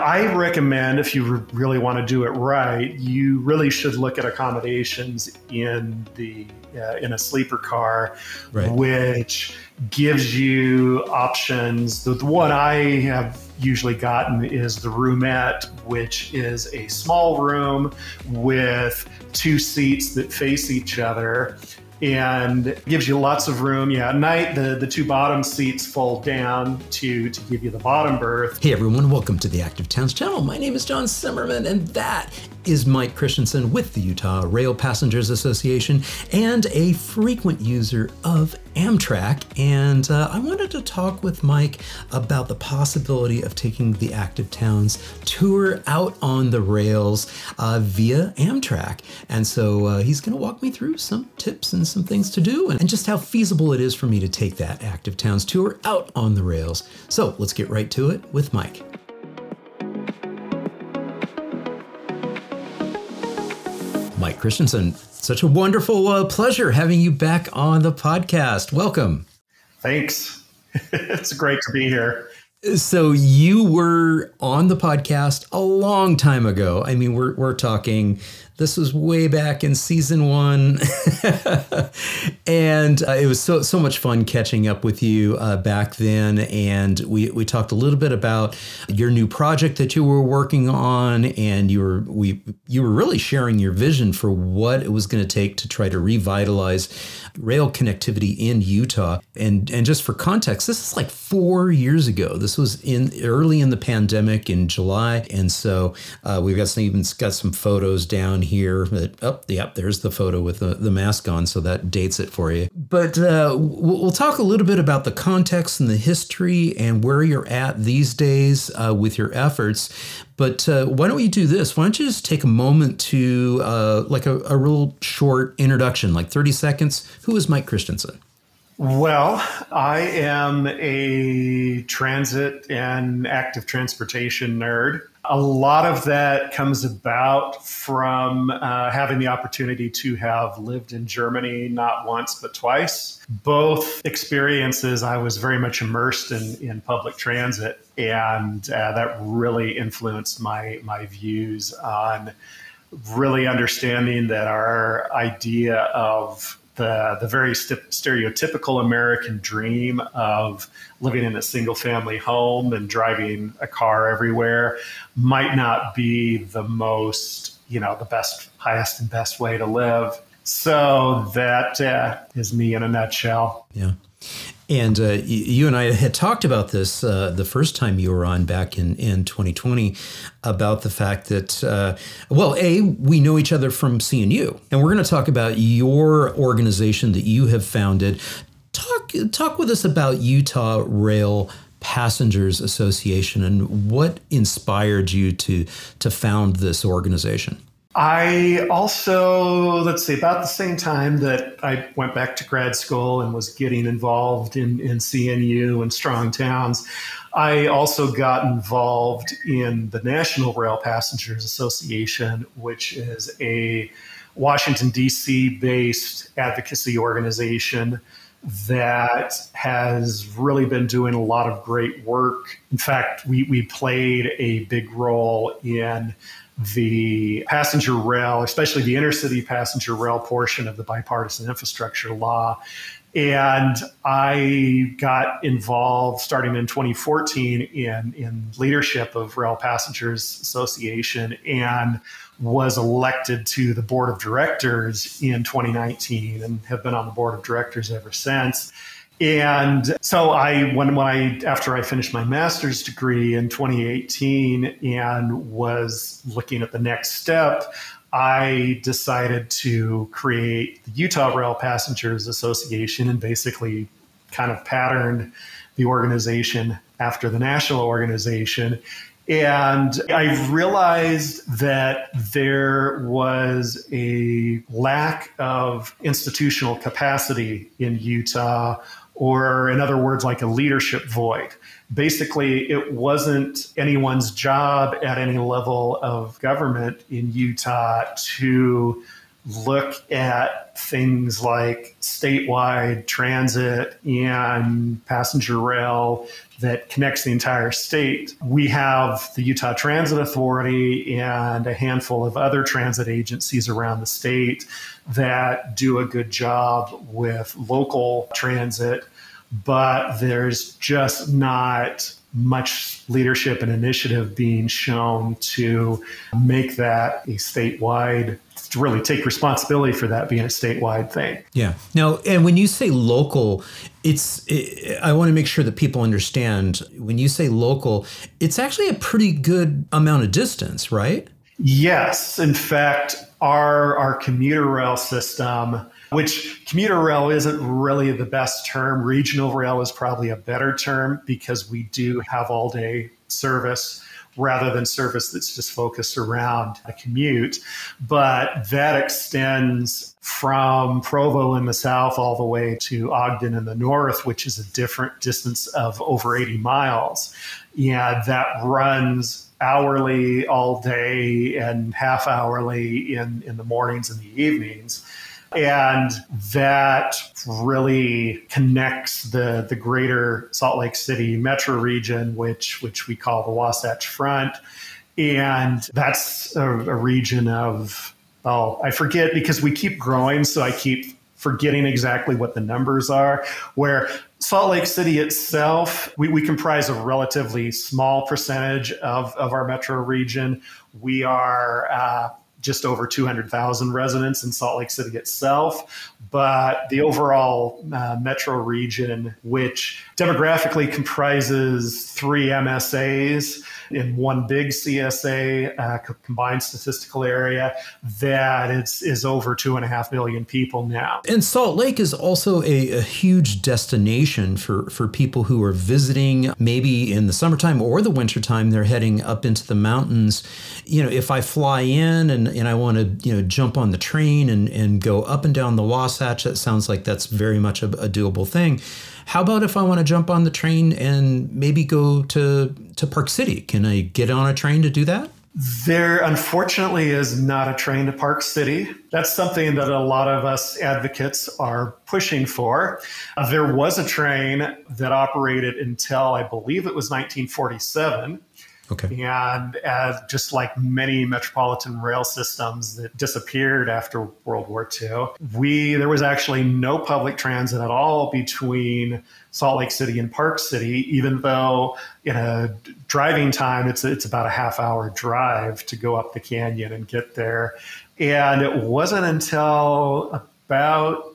I recommend if you really want to do it right, you really should look at accommodations in a sleeper car, Right. which gives you options. The one I have usually gotten is the roomette, which is a small room with two seats that face each other and gives you lots of room. Yeah, at night, the two bottom seats fold down to give you the bottom berth. Hey everyone, welcome to the Active Towns channel. My name is John Simmerman, and that is Mike Christensen with the Utah Rail Passengers Association and a frequent user of Amtrak. And I wanted to talk with Mike about the possibility of taking the Active Towns tour out on the rails via Amtrak. And so he's going to walk me through some tips and some things to do and just how feasible it is for me to take that Active Towns tour out on the rails. So let's get right to it with Mike. Mike Christensen, such a wonderful pleasure having you back on the podcast. Welcome. Thanks. It's great to be here. So you were on the podcast a long time ago. I mean, we're talking, this was way back in season 1. And it was so much fun catching up with you back then. And we talked a little bit about your new project that you were working on, and you were really sharing your vision for what it was going to take to try to revitalize rail connectivity in Utah. And just for context, this is like 4 years ago. This was early in the pandemic in July. And so we've got some photos down here. There's the photo with the mask on. So that dates it for you. But we'll talk a little bit about the context and the history and where you're at these days with your efforts. But why don't we do this? Why don't you just take a moment to like a real short introduction, like 30 seconds. Who is Mike Christensen? Well, I am a transit and active transportation nerd. A lot of that comes about from having the opportunity to have lived in Germany not once, but twice. Both experiences, I was very much immersed in public transit, and that really influenced my views on really understanding that our idea of the very stereotypical American dream of living in a single family home and driving a car everywhere might not be the most, the best, highest and best way to live. So that is me in a nutshell. Yeah. And you and I had talked about this the first time you were on back in 2020 about the fact that, we know each other from CNU. And we're going to talk about your organization that you have founded. Talk with us about Utah Rail Passengers Association and what inspired you to found this organization. I also, about the same time that I went back to grad school and was getting involved in CNU and Strong Towns, I also got involved in the National Rail Passengers Association, which is a Washington, D.C. based advocacy organization that has really been doing a lot of great work. In fact, we played a big role in the passenger rail, especially the intercity passenger rail portion of the bipartisan infrastructure law. And I got involved starting in 2014 in leadership of Rail Passengers Association and was elected to the board of directors in 2019 and have been on the board of directors ever since. And so after I finished my master's degree in 2018 and was looking at the next step, I decided to create the Utah Rail Passengers Association and basically kind of patterned the organization after the national organization. And I realized that there was a lack of institutional capacity in Utah, or in other words, like a leadership void. Basically, it wasn't anyone's job at any level of government in Utah to look at things like statewide transit and passenger rail that connects the entire state. We have the Utah Transit Authority and a handful of other transit agencies around the state that do a good job with local transit, but there's just not much leadership and initiative being shown to make that a statewide, to really take responsibility for that being a statewide thing. Yeah. Now, and when you say local, I want to make sure that people understand, when you say local, it's actually a pretty good amount of distance, right? Yes. In fact, our commuter rail system, which commuter rail isn't really the best term. Regional rail is probably a better term because we do have all day service rather than service that's just focused around a commute. But that extends from Provo in the south all the way to Ogden in the north, which is a different distance of over 80 miles. Yeah, that runs hourly all day and half hourly in the mornings and the evenings. And that really connects the greater Salt Lake City metro region, which we call the Wasatch Front. And that's a region of, I forget because we keep growing, so I keep forgetting exactly what the numbers are, where Salt Lake City itself, we comprise a relatively small percentage of our metro region. We are just over 200,000 residents in Salt Lake City itself. But the overall metro region, which demographically comprises 3 MSAs in one big CSA, combined statistical area, that is over 2.5 million people now. And Salt Lake is also a huge destination for people who are visiting, maybe in the summertime or the wintertime. They're heading up into the mountains. You know, if I fly in and I want to, jump on the train and go up and down the Wasatch, that sounds like that's very much a doable thing. How about if I want to jump on the train and maybe go to Park City? Can I get on a train to do that? There, unfortunately, is not a train to Park City. That's something that a lot of us advocates are pushing for. There was a train that operated until, I believe it was 1947. Okay. And just like many metropolitan rail systems that disappeared after World War II, there was actually no public transit at all between Salt Lake City and Park City, even though in a driving time, it's about a half-hour drive to go up the canyon and get there. And it wasn't until about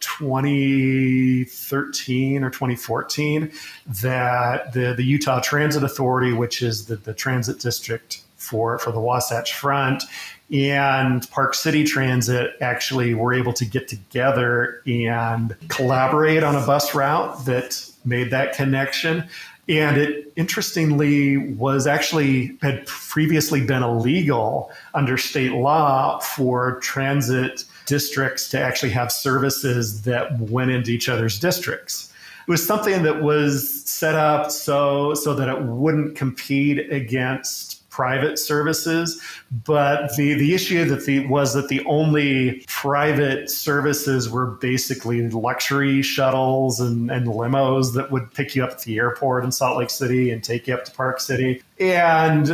2013 or 2014 that the Utah Transit Authority, which is the transit district for the Wasatch Front, and Park City Transit actually were able to get together and collaborate on a bus route that made that connection. And it interestingly had previously been illegal under state law for transit districts to actually have services that went into each other's districts. It was something that was set up so that it wouldn't compete against private services. But the issue was that the only private services were basically luxury shuttles and limos that would pick you up at the airport in Salt Lake City and take you up to Park City. And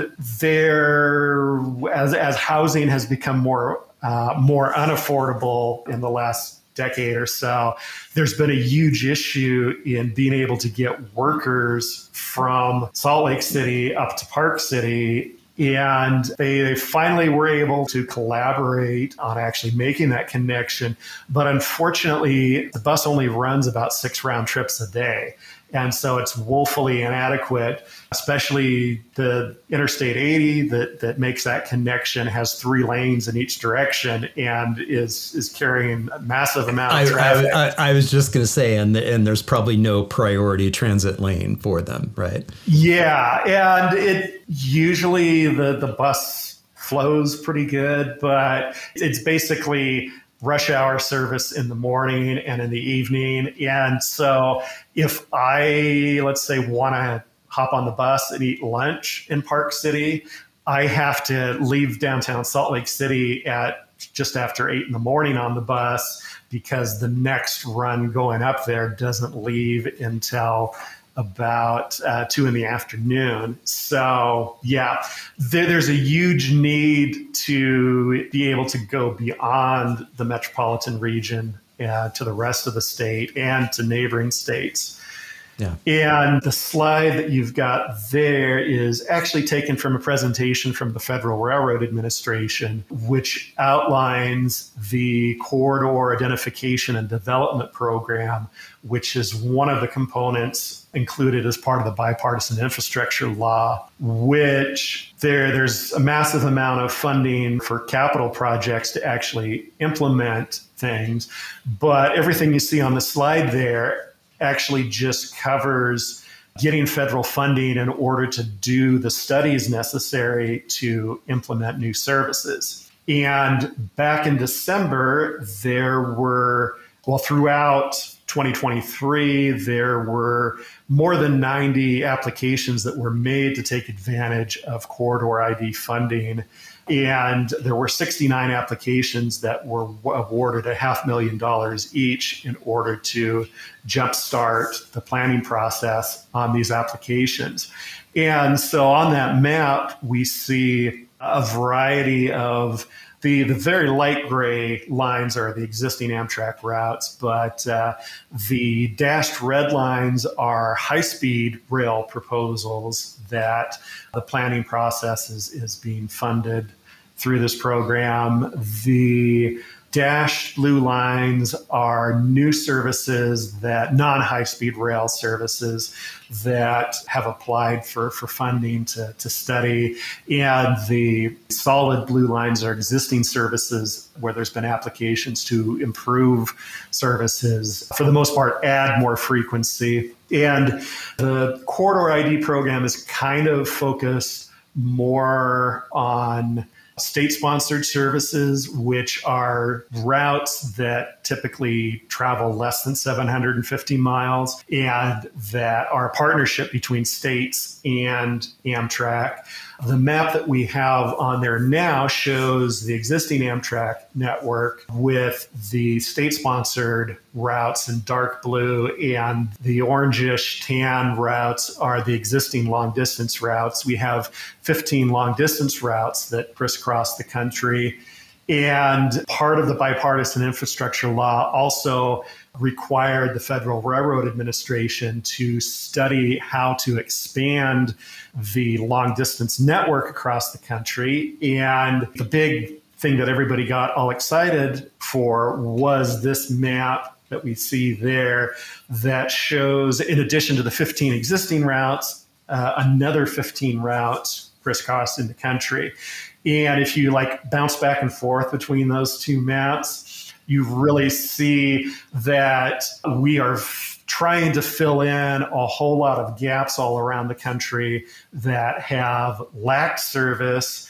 as housing has become more unaffordable in the last decade or so, there's been a huge issue in being able to get workers from Salt Lake City up to Park City. And they finally were able to collaborate on actually making that connection. But unfortunately, the bus only runs about 6 round trips a day. And so it's woefully inadequate, especially the Interstate 80 that makes that connection has 3 lanes in each direction and is carrying a massive amount of traffic. I was just going to say, and there's probably no priority transit lane for them, right? Yeah, and it usually the bus flows pretty good, but it's basically rush hour service in the morning and in the evening. And so if I, let's say, want to hop on the bus and eat lunch in Park City, I have to leave downtown Salt Lake City at just after 8 in the morning on the bus because the next run going up there doesn't leave until about 2 in the afternoon. So yeah, there's a huge need to be able to go beyond the metropolitan region to the rest of the state and to neighboring states. Yeah. And the slide that you've got there is actually taken from a presentation from the Federal Railroad Administration, which outlines the Corridor Identification and Development Program, which is one of the components included as part of the Bipartisan Infrastructure Law, which there's a massive amount of funding for capital projects to actually implement things. But everything you see on the slide there actually just covers getting federal funding in order to do the studies necessary to implement new services. And back in December, throughout 2023, there were more than 90 applications that were made to take advantage of Corridor ID funding. And there were 69 applications that were awarded $500,000 each in order to jumpstart the planning process on these applications. And so on that map, we see a variety of the very light gray lines are the existing Amtrak routes, but the dashed red lines are high-speed rail proposals that the planning process is being funded through this program. The dashed blue lines are new services, that non-high-speed rail services that have applied for funding to study. And the solid blue lines are existing services where there's been applications to improve services, for the most part, add more frequency. And the Corridor ID program is kind of focused more on state-sponsored services, which are routes that typically travel less than 750 miles and that are a partnership between states and Amtrak. The map that we have on there now shows the existing Amtrak network with the state-sponsored routes in dark blue, and the orangish tan routes are the existing long-distance routes. We have 15 long-distance routes that crisscross the country. And part of the Bipartisan Infrastructure Law also required the Federal Railroad Administration to study how to expand the long distance network across the country. And the big thing that everybody got all excited for was this map that we see there that shows, in addition to the 15 existing routes, another 15 routes crisscrossed in the country. And if you bounce back and forth between those two maps, you really see that we are trying to fill in a whole lot of gaps all around the country that have lacked service.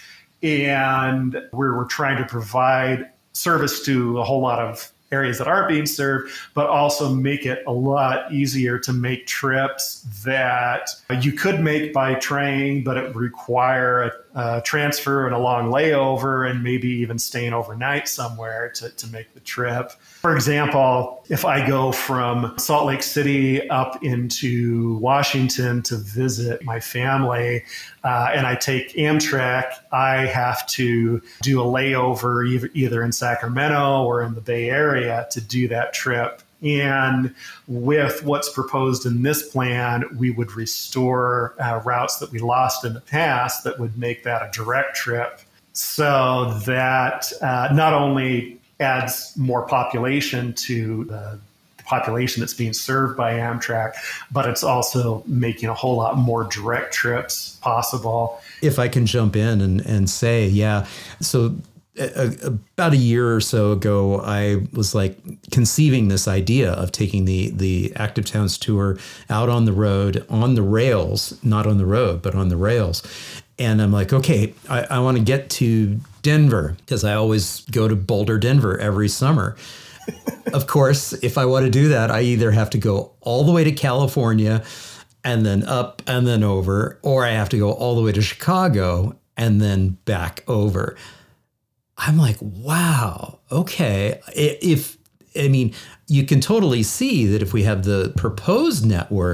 And we're trying to provide service to a whole lot of areas that aren't being served, but also make it a lot easier to make trips that you could make by train, but it would require a transfer and a long layover and maybe even staying overnight somewhere to make the trip. For example, if I go from Salt Lake City up into Washington to visit my family, and I take Amtrak, I have to do a layover either in Sacramento or in the Bay Area to do that trip. And with what's proposed in this plan, we would restore routes that we lost in the past that would make that a direct trip. So that not only adds more population to the population that's being served by Amtrak, but it's also making a whole lot more direct trips possible. If I can jump in and say, yeah, so about a year or so ago, I was conceiving this idea of taking the Active Towns tour out on the road, on the rails, not on the road, but on the rails. And I'm like, okay, I want to get to Denver because I always go to Boulder, Denver every summer. Of course, if I want to do that, I either have to go all the way to California and then up and then over, or I have to go all the way to Chicago and then back over. I'm like, wow, okay. You can totally see that if we have the proposed network,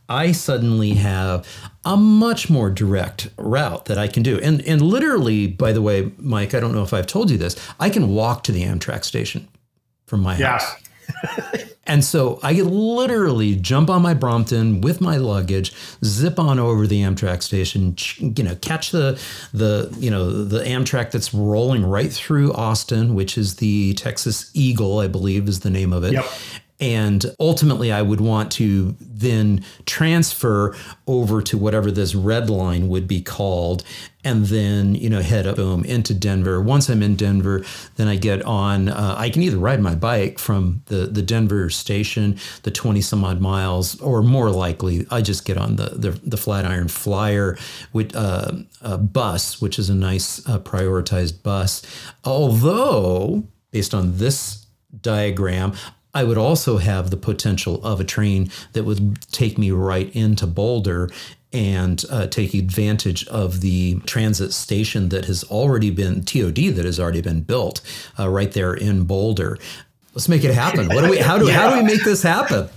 I suddenly have a much more direct route that I can do. And literally, by the way, Mike, I don't know if I've told you this, I can walk to the Amtrak station from my house. And so I could literally jump on my Brompton with my luggage, zip on over the Amtrak station, catch the Amtrak that's rolling right through Austin, which is the Texas Eagle, I believe is the name of it. Yep. And ultimately, I would want to then transfer over to whatever this red line would be called, and then, head up, boom, into Denver. Once I'm in Denver, then I get on, I can either ride my bike from the Denver station, the 20 some odd miles, or more likely, I just get on the Flatiron Flyer with a bus, which is a nice prioritized bus. Although, based on this diagram, I would also have the potential of a train that would take me right into Boulder and take advantage of the transit station that has already been, TOD that has already been built right there in Boulder. Let's make it happen. How do we make this happen?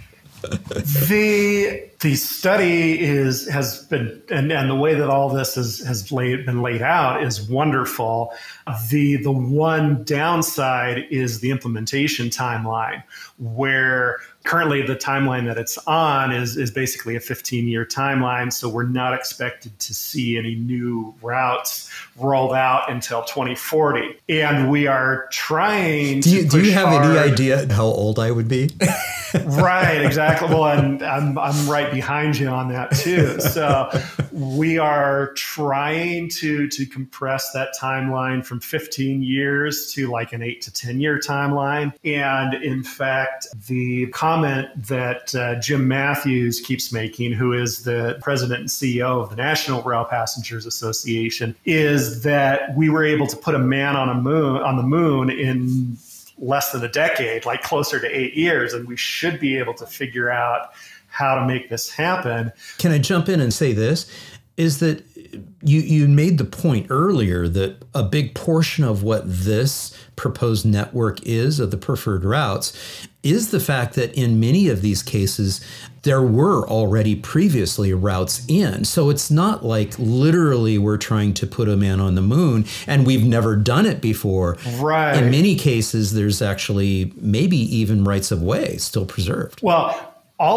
The study has been, and the way that all this been laid out is wonderful. The one downside is the implementation timeline, where currently the timeline that it's on is basically a 15-year timeline. So we're not expected to see any new routes rolled out until 2040. And we are trying to do you have any idea how old I would be? Right, exactly. Well, and I'm right behind you on that too. So we are trying to compress that timeline from 15 years to like an 8 to 10 year timeline. And in fact, the comment that Jim Matthews keeps making, who is the president and CEO of the National Rail Passengers Association, is that we were able to put a man on the moon in less than a decade, like closer to 8 years, and we should be able to figure out how to make this happen. Can I jump in and say this? Is that you made the point earlier that a big portion of what this proposed network is of the preferred routes is the fact that in many of these cases, there were already previously routes in. So it's not like literally we're trying to put a man on the moon and we've never done it before. Right. In many cases, there's actually maybe even rights of way still preserved. Well,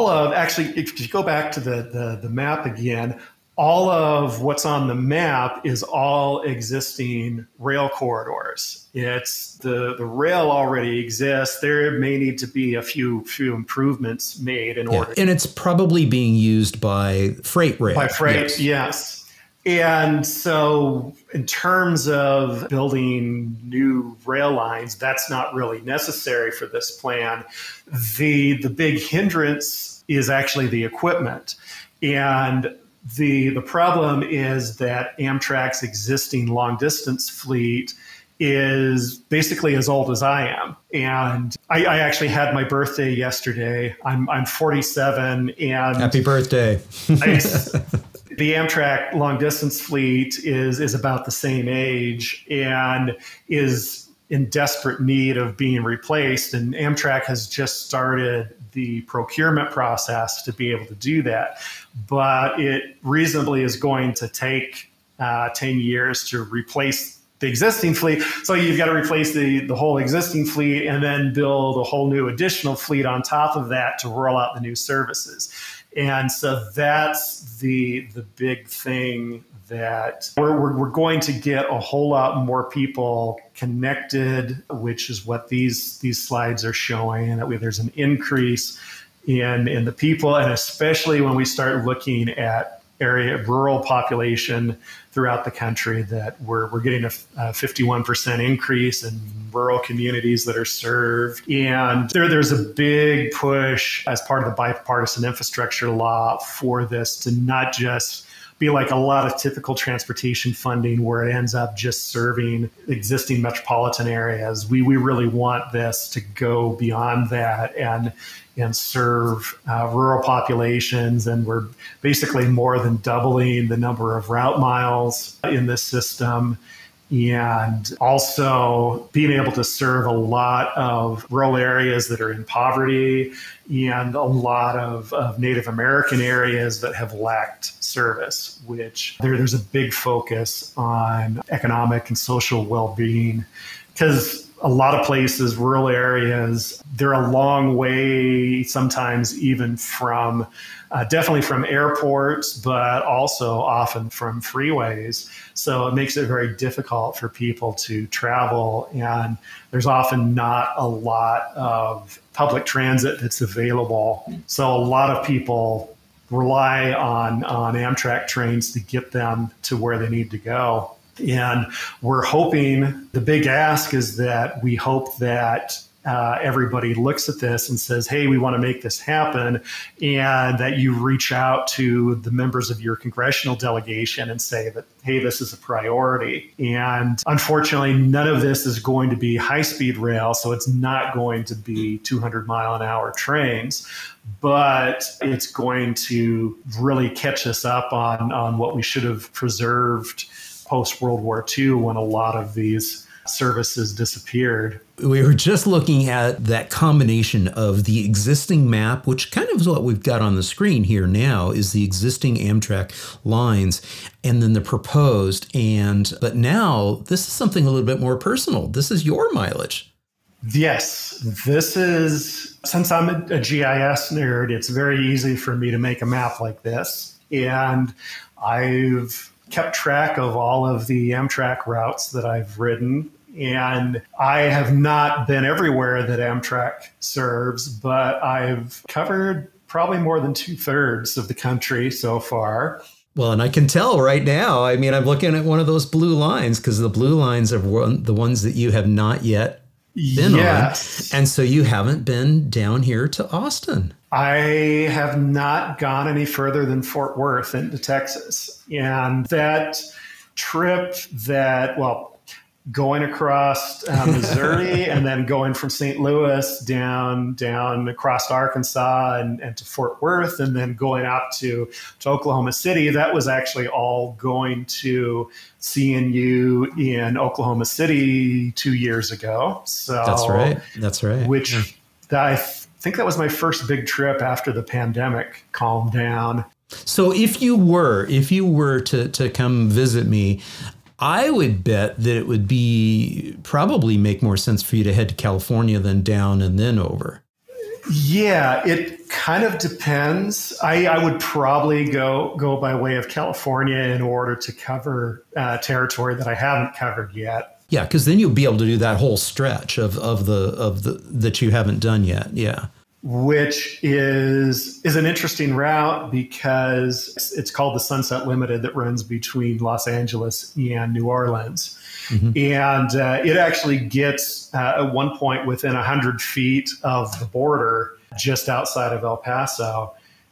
if you go back to the map again, all of what's on the map is all existing rail corridors. It's the rail already exists. There may need to be a few improvements made in order. And it's probably being used by freight rail. By freight, yes. And so in terms of building new rail lines, that's not really necessary for this plan. The big hindrance is actually the equipment. And the problem is that Amtrak's existing long distance fleet is basically as old as I am. And I actually had my birthday yesterday. I'm 47 and happy birthday. The Amtrak long distance fleet is about the same age and is in desperate need of being replaced. And Amtrak has just started the procurement process to be able to do that. But it reasonably is going to take 10 years to replace the existing fleet. So you've got to replace the whole existing fleet and then build a whole new additional fleet on top of that to roll out the new services. And so that's the big thing, that we're going to get a whole lot more people connected, which is what these slides are showing, and that there's an increase in the people, and especially when we start looking at rural population throughout the country, that we're getting a 51% increase in rural communities that are served. And there's a big push as part of the bipartisan infrastructure law for this to not just be like a lot of typical transportation funding where it ends up just serving existing metropolitan areas. We really want this to go beyond that and serve rural populations. And we're basically more than doubling the number of route miles in this system. and also being able to serve a lot of rural areas that are in poverty and a lot of Native American areas that have lacked service, which there's a big focus on economic and social well-being, because a lot of places, rural areas, they're a long way sometimes even from definitely from airports, but also often from freeways. So it makes it very difficult for people to travel. And there's often not a lot of public transit that's available. So a lot of people rely on Amtrak trains to get them to where they need to go. And we're hoping, the big ask is that we hope that everybody looks at this and says, hey, we want to make this happen, and that you reach out to the members of your congressional delegation and say that, hey, this is a priority. And unfortunately, none of this is going to be high-speed rail, so it's not going to be 200-mile-an-hour trains, but it's going to really catch us up on what we should have preserved post-World War II, when a lot of these services disappeared. We were just looking at that combination of the existing map, which kind of is what we've got on the screen here now, is the existing Amtrak lines, and then the proposed. But now this is something a little bit more personal. This is your mileage. Yes, this is, since I'm a GIS nerd, it's very easy for me to make a map like this. And I've kept track of all of the Amtrak routes that I've ridden. And I have not been everywhere that Amtrak serves, but I've covered probably more than 2/3 of the country so far. Well, and I can tell right now, I mean, I'm looking at one of those blue lines, because the blue lines are the ones that you have not yet been on. And so you haven't been down here to Austin. I have not gone any further than Fort Worth into Texas. And that trip going across Missouri and then going from St. Louis down across Arkansas and to Fort Worth, and then going out to Oklahoma City, that was actually all going to CNU in Oklahoma City 2 years ago. So That's right. Which I think that was my first big trip after the pandemic calmed down. So if you were to come visit me, I would bet that it would probably make more sense for you to head to California than down and then over. Yeah, it kind of depends. I would probably go by way of California in order to cover territory that I haven't covered yet. Yeah, because then you'll be able to do that whole stretch of the that you haven't done yet. Yeah. Which is an interesting route, because it's called the Sunset Limited, that runs between Los Angeles and New Orleans. Mm-hmm. And it actually gets at one point within 100 feet of the border just outside of El Paso,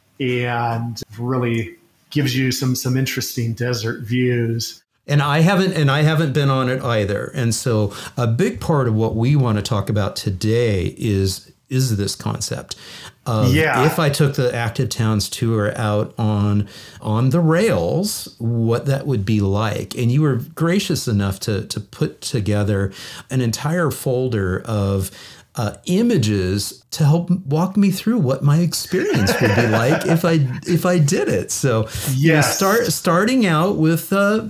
and really gives you some interesting desert views. And I haven't been on it either. And so a big part of what we want to talk about today is this concept of, if I took the Active Towns tour out on the rails, what that would be like. And you were gracious enough to put together an entire folder of images to help walk me through what my experience would be like if I did it. So starting out with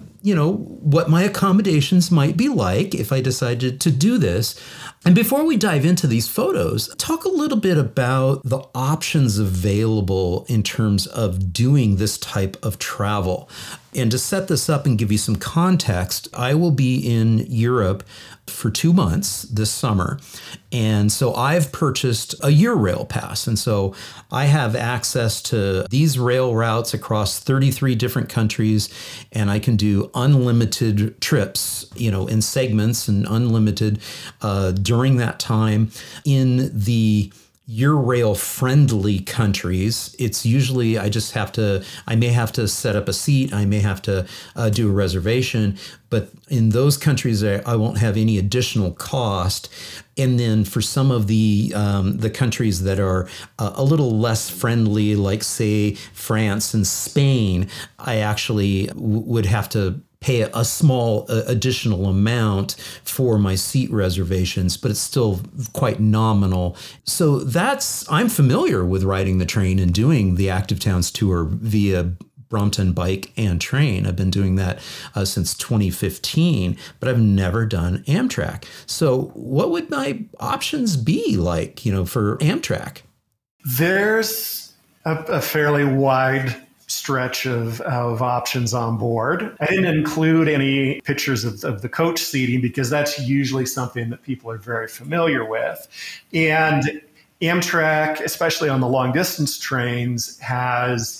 what my accommodations might be like if I decided to do this. And before we dive into these photos, talk a little bit about the options available in terms of doing this type of travel. And to set this up and give you some context, I will be in Europe for 2 months this summer. And so I've purchased a Eurail pass. And so I have access to these rail routes across 33 different countries, and I can do unlimited trips, in segments, and unlimited during that time in the Eurail friendly countries. It's usually I may have to set up a seat. I may have to do a reservation, but in those countries, I won't have any additional cost. And then for some of the countries that are a little less friendly, like say France and Spain, I actually would have to pay a small additional amount for my seat reservations, but it's still quite nominal. So I'm familiar with riding the train and doing the Active Towns tour via Brompton Bike and Train. I've been doing that since 2015, but I've never done Amtrak. So what would my options be like, for Amtrak? There's a fairly wide stretch of options on board. I didn't include any pictures of the coach seating because that's usually something that people are very familiar with. And Amtrak, especially on the long distance trains, has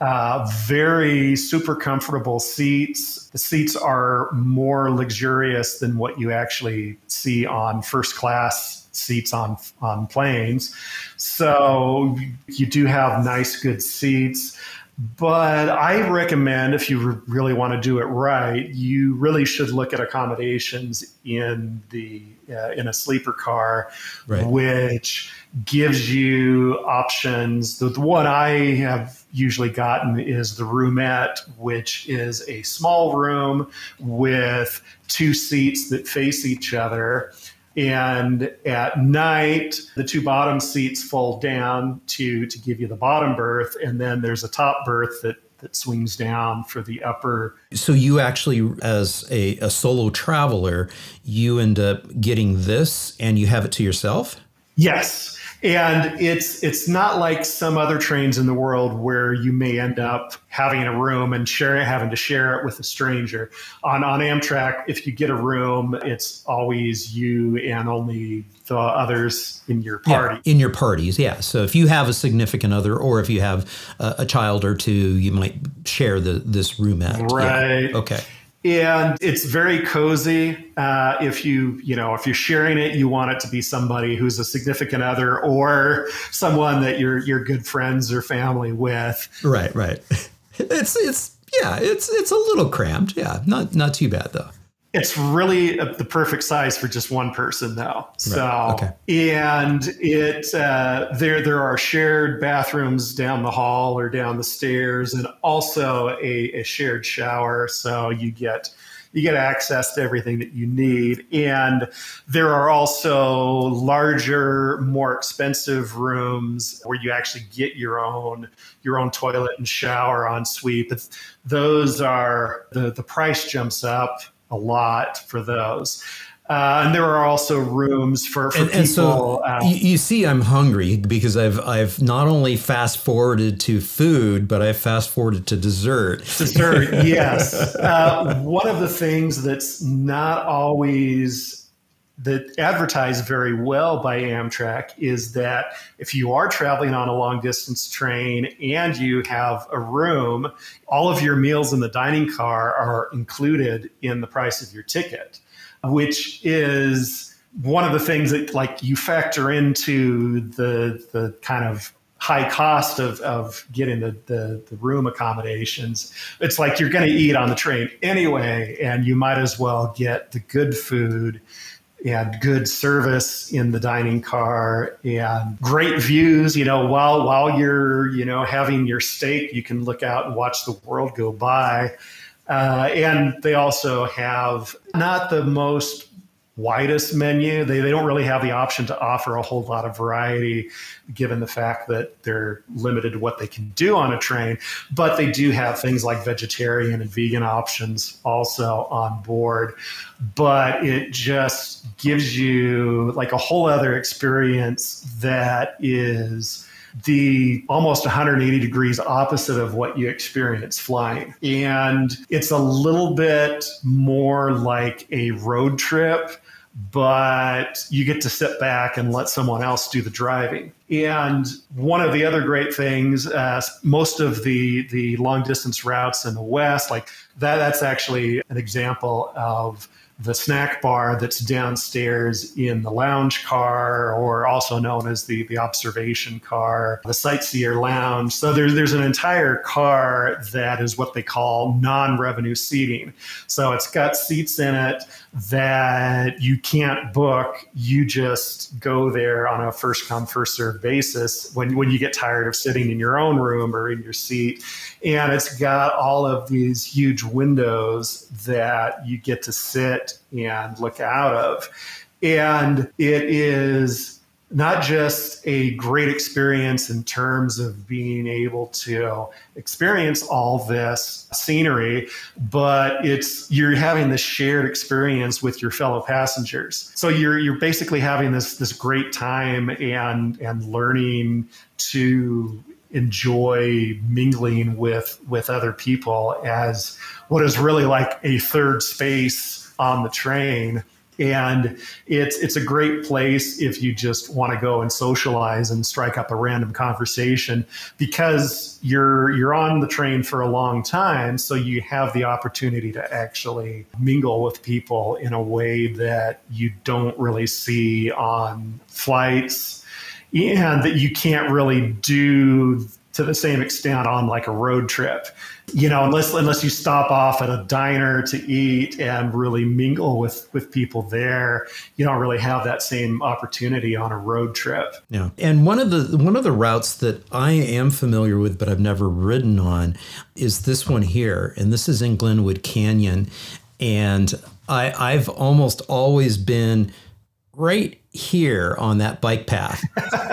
very super comfortable seats. The seats are more luxurious than what you actually see on first class seats on planes. So you do have nice, good seats. But I recommend, if you really want to do it right, you really should look at accommodations in a sleeper car, right, which gives you options. The one I have usually gotten is the roomette, which is a small room with two seats that face each other. And at night, the two bottom seats fold down to give you the bottom berth. And then there's a top berth that swings down for the upper. So you actually, as a solo traveler, you end up getting this and you have it to yourself? Yes. And it's not like some other trains in the world where you may end up having a room and having to share it with a stranger. On Amtrak, if you get a room, it's always you and only the others in your party. Yeah, in your parties, yeah. So if you have a significant other or if you have a child or two, you might share this roomette. Right. Yeah. Okay. And it's very cozy. If you're sharing it, you want it to be somebody who's a significant other or someone that you're good friends or family with. Right. It's a little cramped. Yeah. Not too bad though. It's really the perfect size for just one person, though. So, right. Okay. And there are shared bathrooms down the hall or down the stairs, and also a shared shower. So you get access to everything that you need. And there are also larger, more expensive rooms where you actually get your own toilet and shower en suite. But those are the price jumps up a lot for those. And there are also rooms for people. And so you see, I'm hungry because I've not only fast forwarded to food, but I've fast forwarded to dessert. Dessert, yes. One of the things that's not always that advertised very well by Amtrak is that if you are traveling on a long distance train and you have a room, all of your meals in the dining car are included in the price of your ticket, which is one of the things that you factor into the kind of high cost of getting the room accommodations. It's like you're going to eat on the train anyway, and you might as well get the good food and good service in the dining car and great views. While you're, having your steak, you can look out and watch the world go by. And they also have not the most widest menu. They don't really have the option to offer a whole lot of variety given the fact that they're limited to what they can do on a train, but they do have things like vegetarian and vegan options also on board. But it just gives you a whole other experience that is the almost 180 degrees opposite of what you experience flying. And it's a little bit more like a road trip, but you get to sit back and let someone else do the driving. And one of the other great things, most of the long distance routes in the West, that's actually an example of the snack bar that's downstairs in the lounge car, or also known as the observation car, the sightseer lounge. So there's an entire car that is what they call non-revenue seating. So it's got seats in it that you can't book. You just go there on a first come, first served basis when you get tired of sitting in your own room or in your seat. And it's got all of these huge windows that you get to sit and look out of. And it is not just a great experience in terms of being able to experience all this scenery, but you're having this shared experience with your fellow passengers. So you're basically having this great time and learning to enjoy mingling with other people as what is really like a third space on the train. And it's a great place if you just want to go and socialize and strike up a random conversation, because you're on the train for a long time. So you have the opportunity to actually mingle with people in a way that you don't really see on flights, and that you can't really do to the same extent on like a road trip, unless you stop off at a diner to eat and really mingle with people there. You don't really have that same opportunity on a road trip. Yeah. And one of the routes that I am familiar with, but I've never ridden on, is this one here. And this is in Glenwood Canyon. And I've almost always been right here on that bike path.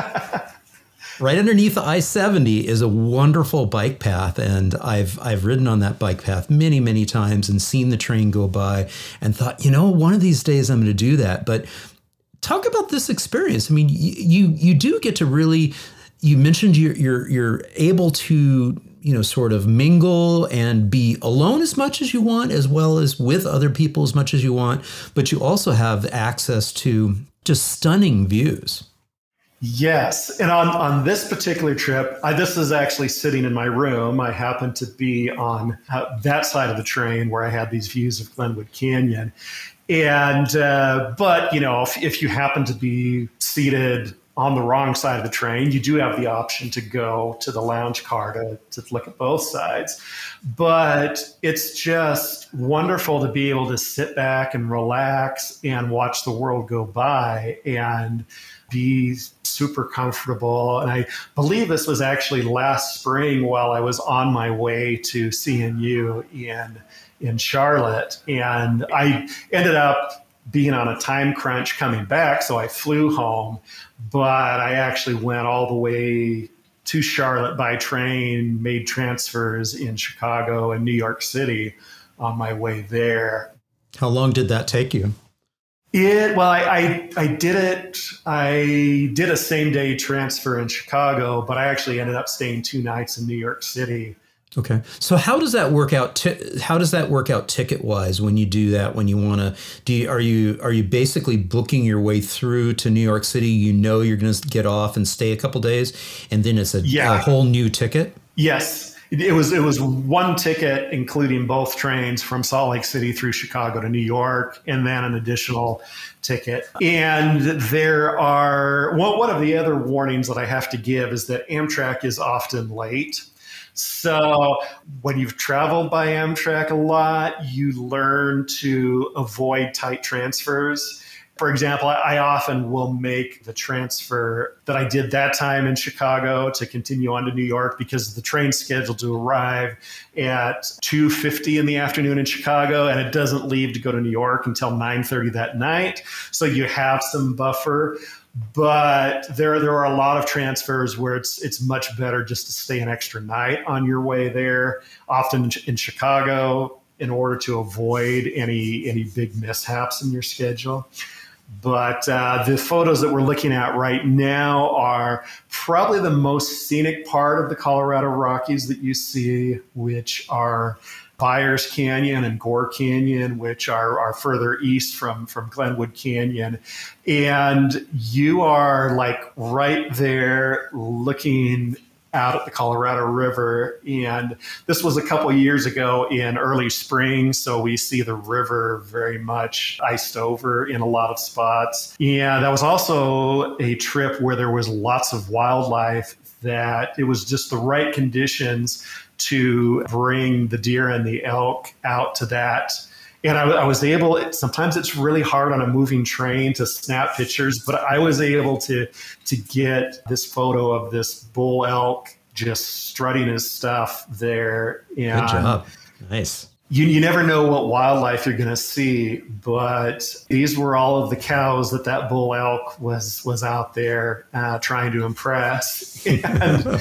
Right underneath the I-70 is a wonderful bike path, and I've ridden on that bike path many, many times and seen the train go by and thought, one of these days I'm going to do that. But talk about this experience. I mean, you do get to really. You mentioned you're able to sort of mingle and be alone as much as you want, as well as with other people as much as you want. But you also have access to just stunning views. Yes. And on this particular trip, this is actually sitting in my room. I happened to be on that side of the train where I had these views of Glenwood Canyon. And, but, if you happen to be seated on the wrong side of the train, you do have the option to go to the lounge car to look at both sides. But it's just wonderful to be able to sit back and relax and watch the world go by and be super comfortable. And I believe this was actually last spring while I was on my way to CNU in Charlotte. And I ended up being on a time crunch coming back, so I flew home. But I actually went all the way to Charlotte by train, made transfers in Chicago and New York City on my way there. How long did that take you? I did it. I did a same day transfer in Chicago, but I actually ended up staying 2 nights in New York City. Okay. So how does that work out? How does that work out ticket wise when you do that? When you want to are you basically booking your way through to New York City? You're going to get off and stay a couple days, and then it's a whole new ticket. Yes. It was one ticket, including both trains from Salt Lake City through Chicago to New York, and then an additional ticket. And there are one of the other warnings that I have to give is that Amtrak is often late. So when you've traveled by Amtrak a lot, you learn to avoid tight transfers. For example, I often will make the transfer that I did that time in Chicago to continue on to New York because the train's scheduled to arrive at 2:50 in the afternoon in Chicago, and it doesn't leave to go to New York until 9:30 that night. So you have some buffer. But there are a lot of transfers where it's much better just to stay an extra night on your way there, often in Chicago, in order to avoid any big mishaps in your schedule. But the photos that we're looking at right now are probably the most scenic part of the Colorado Rockies that you see, which are Byers Canyon and Gore Canyon, which are further east from Glenwood Canyon. And you are like right there looking out at the Colorado River. And this was a couple of years ago in early spring, so we see the river very much iced over in a lot of spots. And that was also a trip where there was lots of wildlife, that it was just the right conditions to bring the deer and the elk out to that And I was able, sometimes it's really hard on a moving train to snap pictures, but I was able to get this photo of this bull elk just strutting his stuff there. And Good job. Nice. you never know what wildlife you're going to see, but these were all of the cows that bull elk was out there trying to impress. And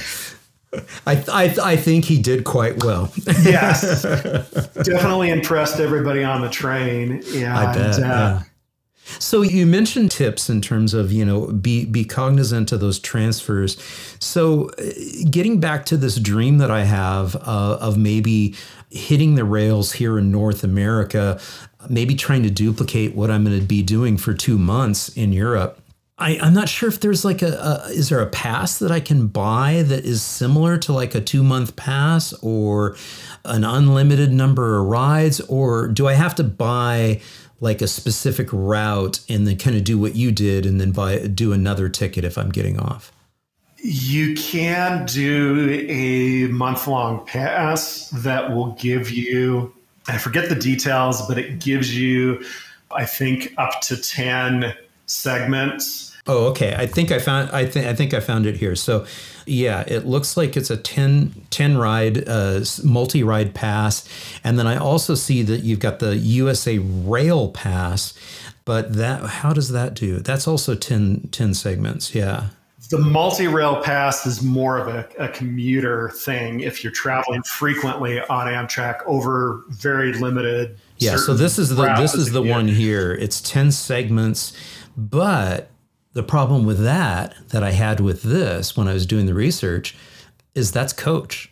I think he did quite well. yes, definitely impressed everybody on the train. And, I bet. Yeah. So you mentioned tips in terms of, be cognizant of those transfers. So getting back to this dream that I have of maybe hitting the rails here in North America, maybe trying to duplicate what I'm going to be doing for 2 months in Europe. I'm not sure if there's like is there a pass that I can buy that is similar to like a 2-month pass or an unlimited number of rides? Or do I have to buy like a specific route and then kind of do what you did and then do another ticket if I'm getting off? You can do a month-long pass that will give you, I forget the details, but it gives you, I think, up to 10 segments. Oh, okay. I think I found it here. So yeah, it looks like it's a 10 ride, multi-ride pass. And then I also see that you've got the USA Rail Pass, but how does that do? That's also 10 segments. Yeah. The multi-rail pass is more of a commuter thing if you're traveling frequently on Amtrak over very limited. Yeah, so this is the one here. It's 10 segments, but the problem with that I had with this when I was doing the research is that's coach.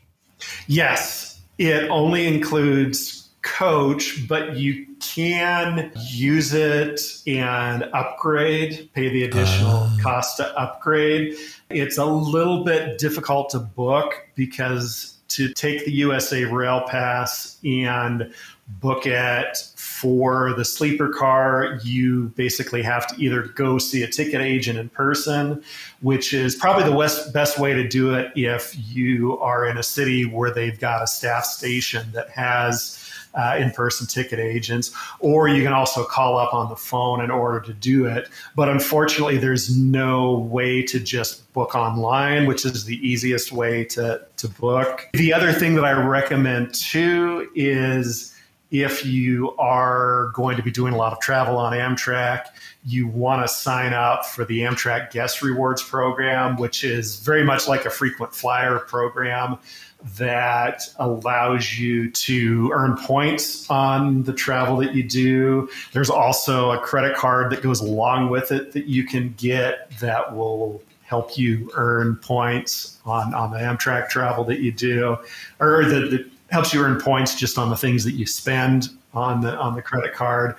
Yes, it only includes coach, but you can use it and upgrade, pay the additional cost to upgrade. It's a little bit difficult to book because to take the USA Rail Pass and book it for the sleeper car, you basically have to either go see a ticket agent in person, which is probably the best way to do it if you are in a city where they've got a staff station that has in-person ticket agents, or you can also call up on the phone in order to do it. But unfortunately, there's no way to just book online, which is the easiest way to book. The other thing that I recommend too is if you are going to be doing a lot of travel on Amtrak, you want to sign up for the Amtrak Guest Rewards program, which is very much like a frequent flyer program that allows you to earn points on the travel that you do. There's also a credit card that goes along with it that you can get that will help you earn points on the Amtrak travel that you do, or that helps you earn points just on the things that you spend on the credit card.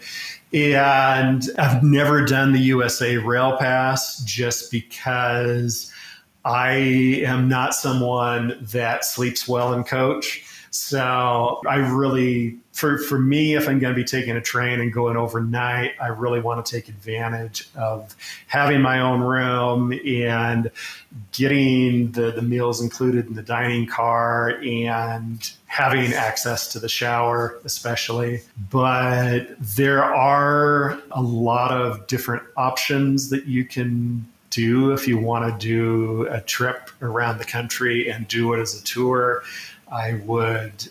And I've never done the USA Rail Pass just because I am not someone that sleeps well in coach. So I really, for me, if I'm going to be taking a train and going overnight, I really want to take advantage of having my own room and getting the meals included in the dining car and having access to the shower, especially. But there are a lot of different options that you can do if you want to do a trip around the country and do it as a tour. I would,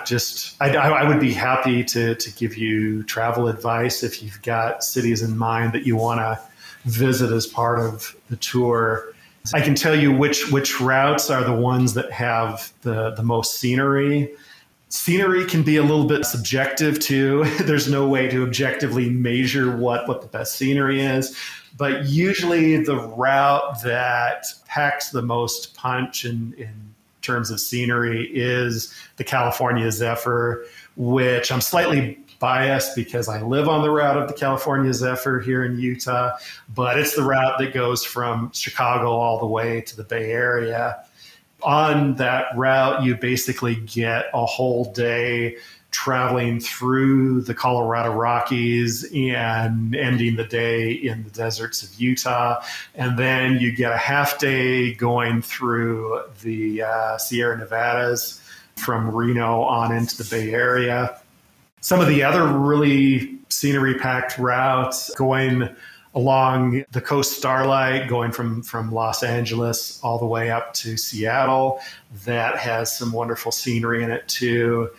I would be happy to give you travel advice if you've got cities in mind that you want to visit as part of the tour. I can tell you which routes are the ones that have the most scenery. Scenery can be a little bit subjective too. There's no way to objectively measure what the best scenery is. But usually the route that packs the most punch in terms of scenery is the California Zephyr, which I'm slightly biased because I live on the route of the California Zephyr here in Utah, but it's the route that goes from Chicago all the way to the Bay Area. On that route, you basically get a whole day traveling through the Colorado Rockies and ending the day in the deserts of Utah. And then you get a half day going through the Sierra Nevadas from Reno on into the Bay Area. Some of the other really scenery-packed routes going along the Coast Starlight, going from Los Angeles all the way up to Seattle, that has some wonderful scenery in it too.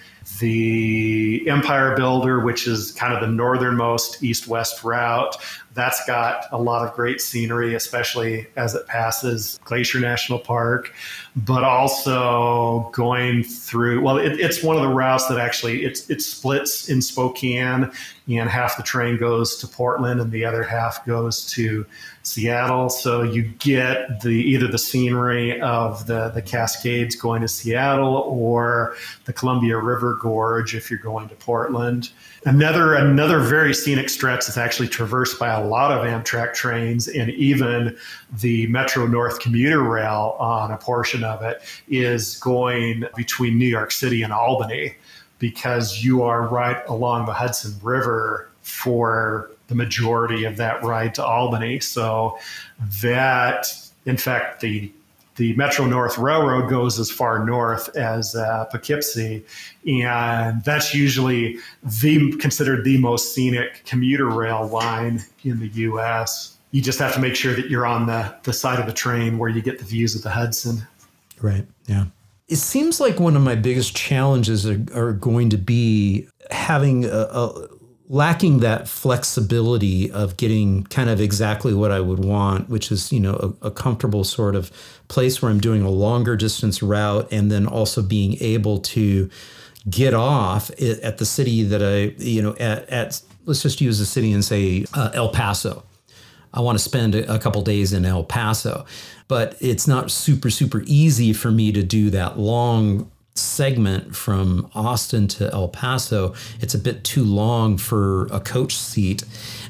The Empire Builder, which is kind of the northernmost east-west route, that's got a lot of great scenery, especially as it passes Glacier National Park, but also going through, well, it's one of the routes that actually, it splits in Spokane, and half the train goes to Portland and the other half goes to Seattle. So you get either the scenery of the Cascades going to Seattle or the Columbia River Gorge if you're going to Portland. Another very scenic stretch that's actually traversed by a lot of Amtrak trains, and even the Metro North commuter rail on a portion of it is going between New York City and Albany, because you are right along the Hudson River for the majority of that ride to Albany. So that, in fact, the Metro North Railroad goes as far north as Poughkeepsie, and that's usually considered the most scenic commuter rail line in the U.S. You just have to make sure that you're on the side of the train where you get the views of the Hudson. Right, yeah. It seems like one of my biggest challenges are going to be having lacking that flexibility of getting kind of exactly what I would want, which is, a comfortable sort of place where I'm doing a longer distance route, and then also being able to get off at the city that at let's just use the city and say El Paso. I want to spend a couple days in El Paso, but it's not super, super easy for me to do that long segment from Austin to El Paso. It's a bit too long for a coach seat.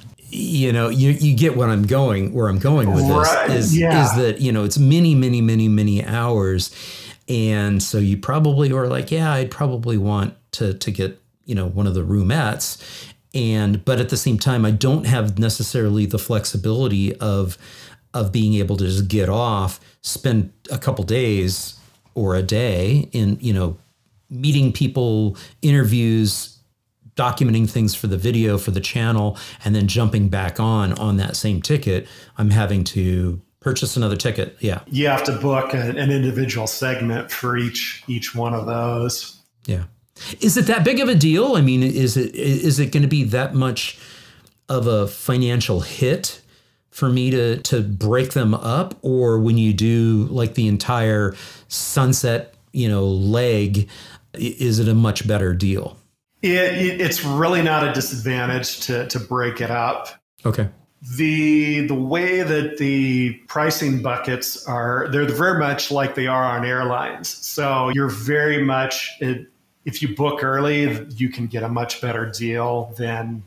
You get where I'm going with this is that, it's many, many, many, many hours. And so you probably are like, yeah, I'd probably want to get, one of the roomettes. But at the same time, I don't have necessarily the flexibility of being able to just get off, spend a couple days or a day in, meeting people, interviews, documenting things for the video, for the channel, and then jumping back on that same ticket. I'm having to purchase another ticket. Yeah. You have to book an individual segment for each one of those. Yeah. Is it that big of a deal? I mean, is it going to be that much of a financial hit for me to break them up? Or when you do like the entire Sunset, leg, is it a much better deal? It's really not a disadvantage to break it up. Okay. The way that the pricing buckets are, they're very much like they are on airlines. So you're very much, if you book early, you can get a much better deal than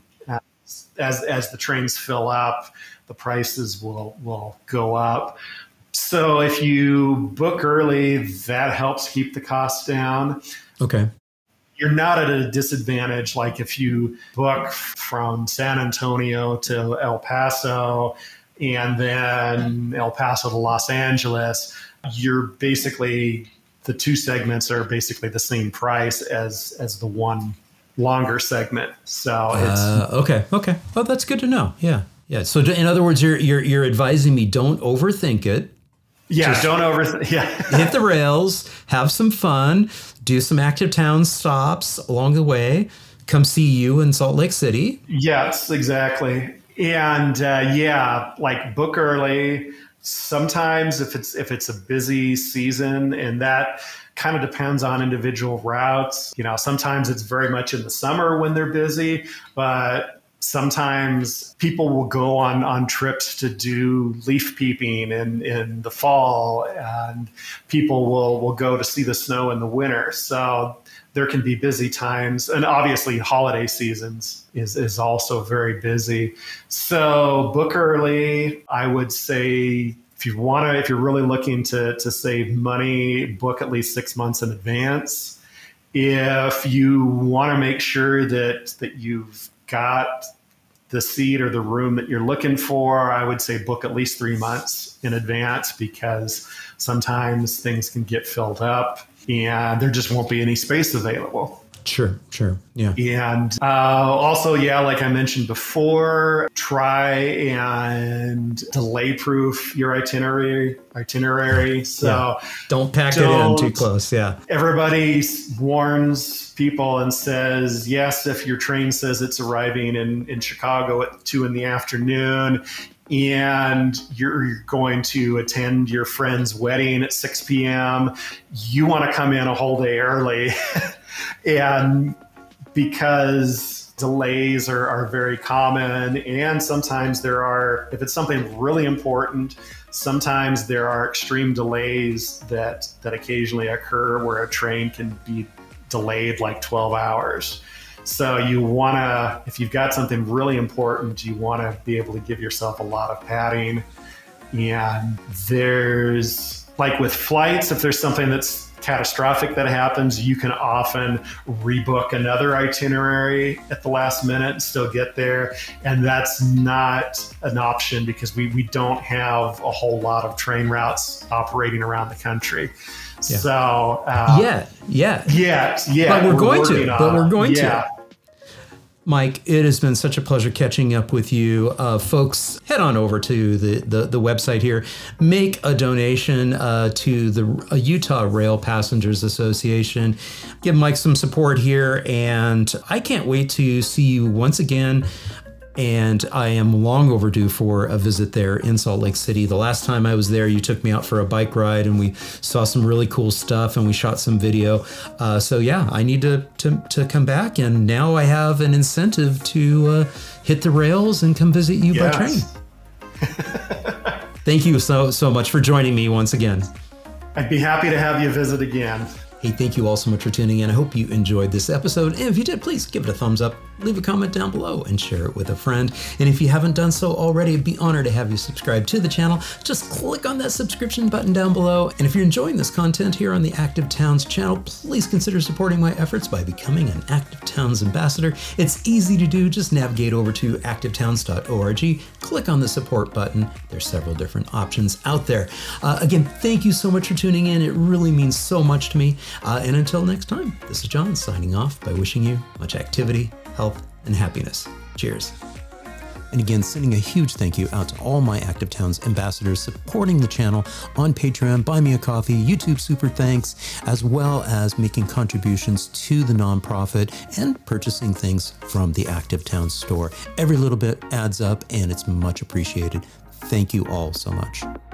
as the trains fill up, the prices will go up. So if you book early, that helps keep the costs down. Okay. You're not at a disadvantage like if you book from San Antonio to El Paso and then El Paso to Los Angeles. The two segments are basically the same price as the one longer segment. So it's okay. Well, that's good to know. Yeah. So in other words, you're advising me don't overthink it. Yeah, don't overthink. Yeah, hit the rails, have some fun, do some active town stops along the way. Come see you in Salt Lake City. Yes, exactly. And like book early. Sometimes if it's a busy season, and that kind of depends on individual routes. Sometimes it's very much in the summer when they're busy, but sometimes people will go on trips to do leaf peeping in the fall, and people will go to see the snow in the winter. So there can be busy times, and obviously holiday seasons is also very busy. So book early. I would say if you're really looking to save money, book at least 6 months in advance. If you want to make sure that you've got the seat or the room that you're looking for, I would say book at least 3 months in advance, because sometimes things can get filled up and there just won't be any space available. Sure. Yeah. And also, like I mentioned before, try and delay proof your itinerary. So don't pack it in too close. Yeah. Everybody warns people and says, yes, if your train says it's arriving in Chicago at 2 p.m, and you're going to attend your friend's wedding at 6 p.m., you want to come in a whole day early. And because delays are very common, and sometimes if it's something really important, sometimes there are extreme delays that occasionally occur where a train can be delayed like 12 hours. So if you've got something really important, you want to be able to give yourself a lot of padding. And there's, like with flights, if there's something that's catastrophic that happens, you can often rebook another itinerary at the last minute and still get there. And that's not an option because we don't have a whole lot of train routes operating around the country. Yeah. So yeah. But we're going to. Mike, it has been such a pleasure catching up with you. Folks, head on over to the website here. Make a donation to the Utah Rail Passengers Association. Give Mike some support here, and I can't wait to see you once again. And I am long overdue for a visit there in Salt Lake City. The last time I was there, you took me out for a bike ride and we saw some really cool stuff and we shot some video. So yeah, I need to come back, and now I have an incentive to hit the rails and come visit you by train. Thank you so much for joining me once again. I'd be happy to have you visit again. Hey, thank you all so much for tuning in. I hope you enjoyed this episode. And if you did, please give it a thumbs up, leave a comment down below, and share it with a friend. And if you haven't done so already, I'd be honored to have you subscribe to the channel. Just click on that subscription button down below. And if you're enjoying this content here on the Active Towns channel, please consider supporting my efforts by becoming an Active Towns ambassador. It's easy to do. Just navigate over to activetowns.org, click on the support button. There's several different options out there. Again, thank you so much for tuning in. It really means so much to me. And until next time, this is John signing off by wishing you much activity, health, and happiness. Cheers. And again, sending a huge thank you out to all my Active Towns ambassadors supporting the channel on Patreon, Buy Me a Coffee, YouTube Super Thanks, as well as making contributions to the nonprofit and purchasing things from the Active Towns store. Every little bit adds up and it's much appreciated. Thank you all so much.